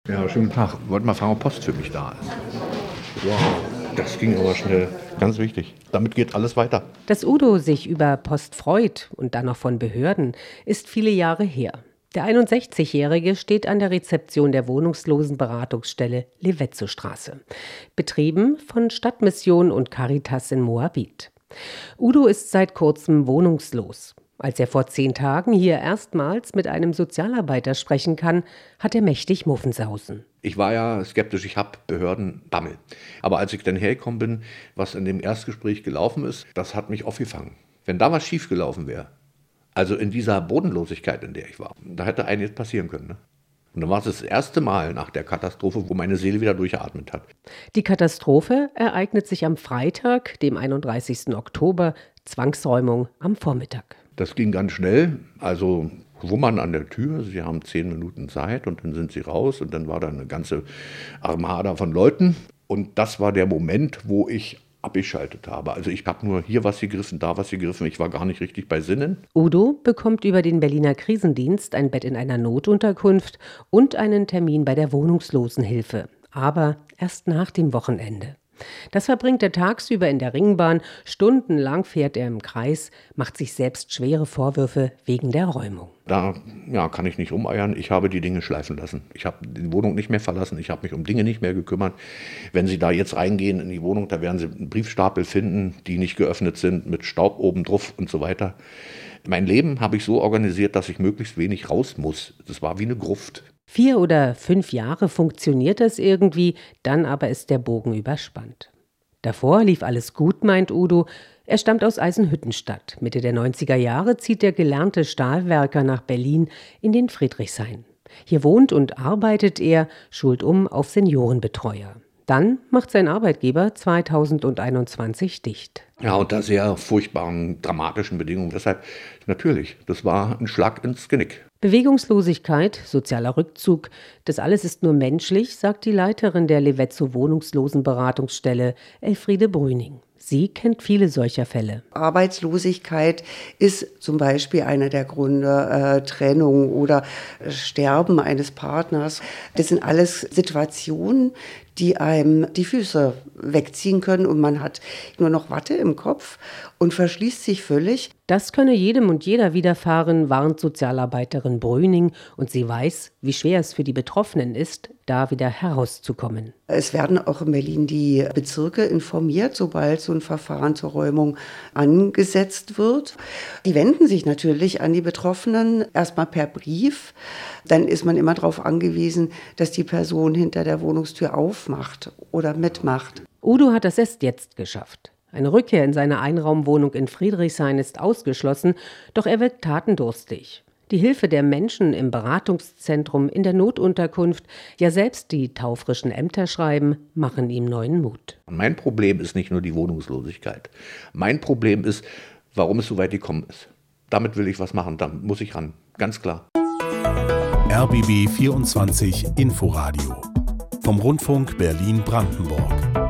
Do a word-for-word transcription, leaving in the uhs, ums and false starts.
Ja, schönen Tag. Ich wollte mal fragen, ob Post für mich da ist. Wow, das ging aber schnell. Ganz wichtig. Damit geht alles weiter. Dass Udo sich über Post freut und dann noch von Behörden, ist viele Jahre her. Der einundsechzigjährige steht an der Rezeption der Wohnungslosenberatungsstelle Levetzostraße, betrieben von Stadtmission und Caritas in Moabit. Udo ist seit kurzem wohnungslos. Als er vor zehn Tagen hier erstmals mit einem Sozialarbeiter sprechen kann, hat er mächtig Muffensausen. Ich war ja skeptisch, ich habe Behördenbammel. Aber als ich dann hergekommen bin, was in dem Erstgespräch gelaufen ist, das hat mich aufgefangen. Wenn da was schiefgelaufen wäre, also in dieser Bodenlosigkeit, in der ich war, da hätte einiges passieren können. Ne? Und dann war es das erste Mal nach der Katastrophe, wo meine Seele wieder durchgeatmet hat. Die Katastrophe ereignet sich am Freitag, dem einunddreißigsten Oktober, Zwangsräumung am Vormittag. Das ging ganz schnell, also Wummern an der Tür, sie haben zehn Minuten Zeit und dann sind sie raus und dann war da eine ganze Armada von Leuten. Und das war der Moment, wo ich abgeschaltet habe. Also ich habe nur hier was gegriffen, da was gegriffen, ich war gar nicht richtig bei Sinnen. Udo bekommt über den Berliner Krisendienst ein Bett in einer Notunterkunft und einen Termin bei der Wohnungslosenhilfe, aber erst nach dem Wochenende. Das verbringt er tagsüber in der Ringbahn, stundenlang fährt er im Kreis, macht sich selbst schwere Vorwürfe wegen der Räumung. Da ja, kann ich nicht rumeiern, ich habe die Dinge schleifen lassen. Ich habe die Wohnung nicht mehr verlassen, ich habe mich um Dinge nicht mehr gekümmert. Wenn Sie da jetzt reingehen in die Wohnung, da werden Sie einen Briefstapel finden, die nicht geöffnet sind, mit Staub oben drauf und so weiter. Mein Leben habe ich so organisiert, dass ich möglichst wenig raus muss. Das war wie eine Gruft. Vier oder fünf Jahre funktioniert das irgendwie, dann aber ist der Bogen überspannt. Davor lief alles gut, meint Udo. Er stammt aus Eisenhüttenstadt. Mitte der neunziger Jahre zieht der gelernte Stahlwerker nach Berlin in den Friedrichshain. Hier wohnt und arbeitet er, schult um auf Seniorenbetreuer. Dann macht sein Arbeitgeber zweitausendeinundzwanzig dicht. Ja, unter sehr furchtbaren, dramatischen Bedingungen. Deshalb, natürlich, das war ein Schlag ins Genick. Bewegungslosigkeit, sozialer Rückzug, das alles ist nur menschlich, sagt die Leiterin der Levetzo Wohnungslosenberatungsstelle, Elfriede Brüning. Sie kennt viele solcher Fälle. Arbeitslosigkeit ist zum Beispiel einer der Gründe, äh, Trennung oder Sterben eines Partners. Das sind alles Situationen, die einem die Füße wegziehen können und man hat nur noch Watte im Kopf und verschließt sich völlig. Das könne jedem und jeder widerfahren, warnt Sozialarbeiterin Brüning, und sie weiß, wie schwer es für die Betroffenen ist, da wieder herauszukommen. Es werden auch in Berlin die Bezirke informiert, sobald so ein Verfahren zur Räumung angesetzt wird. Die wenden sich natürlich an die Betroffenen, erstmal per Brief. Dann ist man immer darauf angewiesen, dass die Person hinter der Wohnungstür aufmacht oder mitmacht. Udo hat das erst jetzt geschafft. Eine Rückkehr in seine Einraumwohnung in Friedrichshain ist ausgeschlossen, doch er wirkt tatendurstig. Die Hilfe der Menschen im Beratungszentrum, in der Notunterkunft, ja selbst die taufrischen Ämter schreiben, machen ihm neuen Mut. Mein Problem ist nicht nur die Wohnungslosigkeit. Mein Problem ist, warum es so weit gekommen ist. Damit will ich was machen, da muss ich ran, ganz klar. R B B vierundzwanzig Inforadio vom Rundfunk Berlin-Brandenburg.